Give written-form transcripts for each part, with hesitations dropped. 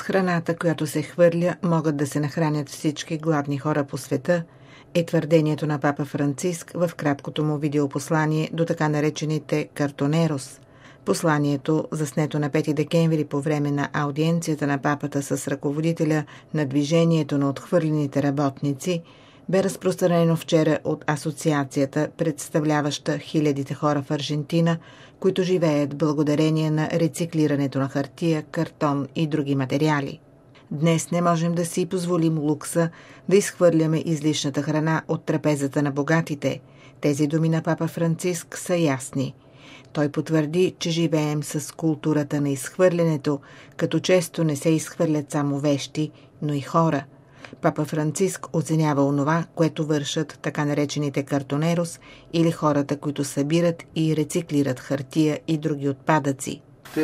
храната, която се хвърля, могат да се нахранят всички гладни хора по света, е твърдението на папа Франциск в краткото му видеопослание до така наречените картонерос. Посланието, заснето на 5 декември по време на аудиенцията на папата с ръководителя на движението на отхвърлените работници, бе разпространено вчера от асоциацията, представляваща хилядите хора в Аржентина, които живеят благодарение на рециклирането на хартия, картон и други материали. Днес не можем да си позволим лукса да изхвърляме излишната храна от трапезата на богатите. Тези думи на папа Франциск са ясни. Той потвърди, че живеем с културата на изхвърлянето, като често не се изхвърлят само вещи, но и хора. Папа Франциск оценява онова, което вършат така наречените картонерос или хората, които събират и рециклират хартия и други отпадъци.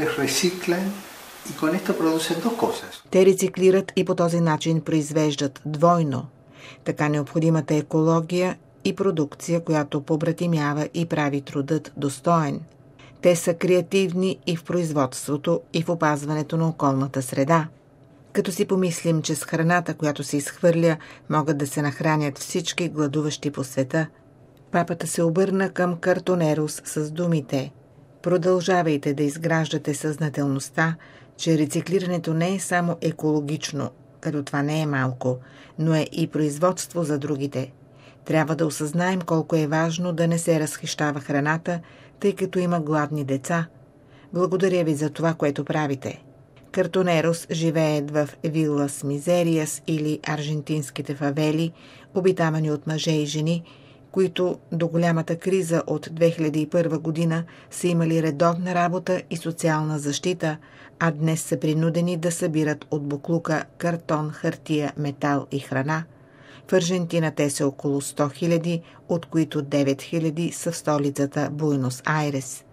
Те рециклират и по този начин произвеждат двойно. Така необходимата екология и продукция, която побратимява и прави трудът достоен. Те са креативни и в производството, и в опазването на околната среда. Като си помислим, че с храната, която се изхвърля, могат да се нахранят всички гладуващи по света, папата се обърна към картонерос с думите: продължавайте да изграждате съзнателността, че рециклирането не е само екологично, като това не е малко, но е и производство за другите. Трябва да осъзнаем колко е важно да не се разхищава храната, тъй като има гладни деца. Благодаря ви за това, което правите. Картонерос живеят в Вилас Мизериас или аржентинските фавели, обитавани от мъже и жени, които до голямата криза от 2001 година са имали редовна работа и социална защита, а днес са принудени да събират от боклука картон, хартия, метал и храна. В Аржентина те са около 100 000, от които 9 000 са в столицата Буенос Айрес.